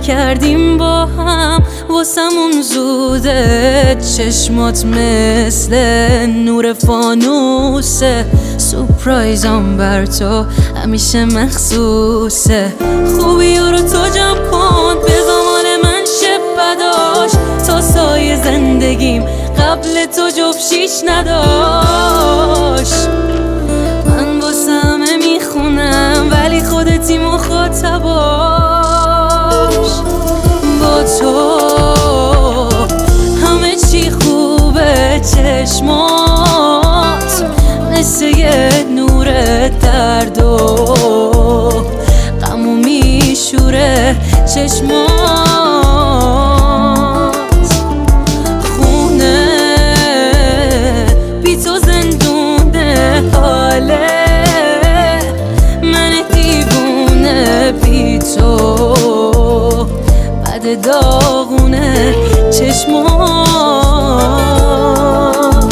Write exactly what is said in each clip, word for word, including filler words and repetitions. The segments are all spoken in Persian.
نکردیم با هم واسمون زوده. چشمات مثل نور فانوسه، سورپرایزم بر تو همیشه مخصوصه. خوبی رو تو جمع کن به زمان من شب بداش، تا سایه زندگیم قبل تو جفشیش نداشت. من واسه همه میخونم ولی خودتی مخاطباش. با تو همه چی خوبه، چشمات مثل یه نور درد و غمو میشوره. چشمات خونه بی تو زندونه، حاله من دیوونه بی تو بد داغونه. چشمات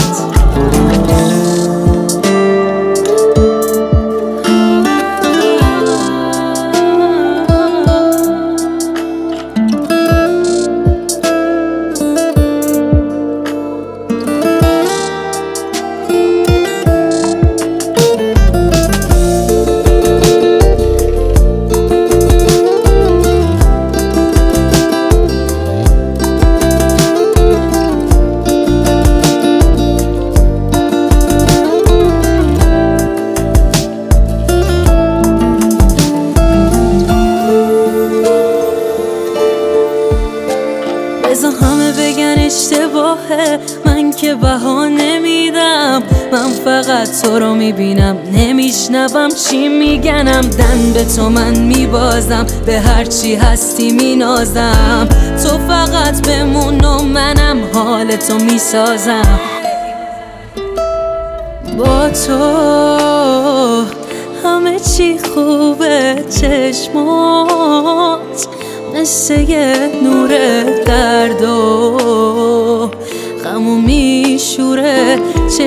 بذار همه بگن اشتباهه، من که بها نمیدم. من فقط تو رو میبینم، نمیشنوم چی میگنم. دن به تو من میبازم، به هرچی هستی مینازم. تو فقط بمون و منم حال تو میسازم. با تو همه چی خوبه، چشمات مثل یه نور درد و غمو میشوره.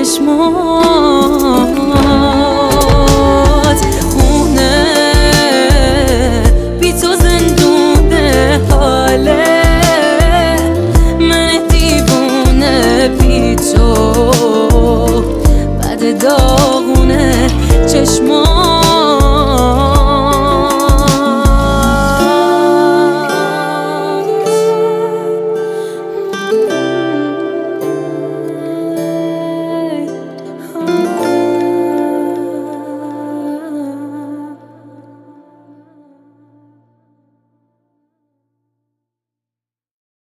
چشمات خونه بی تو زندونه، حاله من دیوونه بی تو بد داغونه. چشمات